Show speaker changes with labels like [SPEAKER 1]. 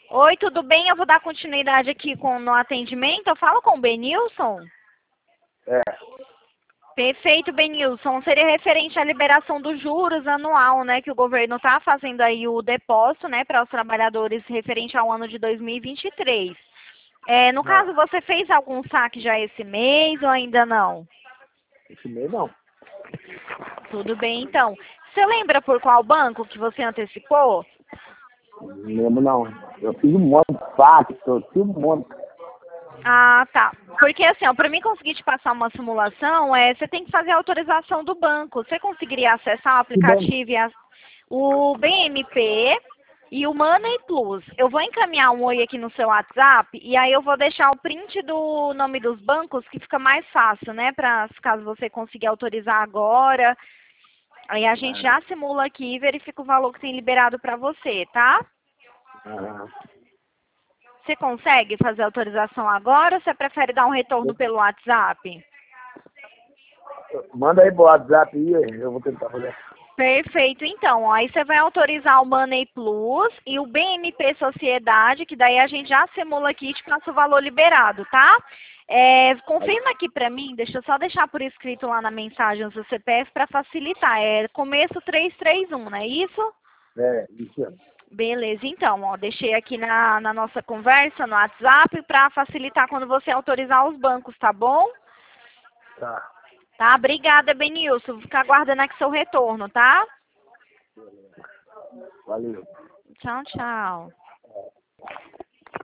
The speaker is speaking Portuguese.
[SPEAKER 1] Oi, tudo bem? Eu vou dar continuidade aqui no atendimento. Eu falo com o Benilson?
[SPEAKER 2] É,
[SPEAKER 1] Perfeito, Benilson. Seria referente à liberação dos juros anual, né? Que o governo está fazendo aí o depósito, né, para os trabalhadores referente ao ano de 2023. No caso,
[SPEAKER 2] não,
[SPEAKER 1] você fez algum saque já esse mês ou ainda não?
[SPEAKER 2] esse mês não.
[SPEAKER 1] Tudo bem, então. Você lembra por qual banco que você antecipou?
[SPEAKER 2] Não lembro não. Eu fiz um monte de fax, eu fiz um monte.
[SPEAKER 1] Ah, tá. Porque assim, ó, para mim conseguir te passar uma simulação, você tem que fazer a autorização do banco. Você conseguiria acessar o
[SPEAKER 2] Que banco?
[SPEAKER 1] aplicativo o BMP e o Money Plus. Eu vou encaminhar um oi aqui no seu WhatsApp e aí eu vou deixar o print do nome dos bancos que fica mais fácil, né? Para caso você consiga autorizar agora. Aí a gente já simula aqui e verifica o valor que tem liberado para você, tá?
[SPEAKER 2] Ah,
[SPEAKER 1] Você consegue fazer a autorização agora ou você prefere dar um retorno pelo WhatsApp?
[SPEAKER 2] manda aí pro WhatsApp aí, eu vou tentar fazer.
[SPEAKER 1] Perfeito, então. Ó, aí você vai autorizar o Money Plus e o BMP Sociedade, que daí a gente já simula aqui e te passa o valor liberado, tá? Confirma aqui pra mim, deixa eu só deixar por escrito lá na mensagem o seu CPF para facilitar. É começo 331, não é isso?
[SPEAKER 2] É, isso mesmo.
[SPEAKER 1] Beleza, então, ó, deixei aqui na nossa conversa no WhatsApp para facilitar quando você autorizar os bancos, tá bom?
[SPEAKER 2] Tá,
[SPEAKER 1] Tá, obrigada, Benilson. Vou ficar aguardando aqui seu retorno, tá?
[SPEAKER 2] valeu.
[SPEAKER 1] Tchau, tchau.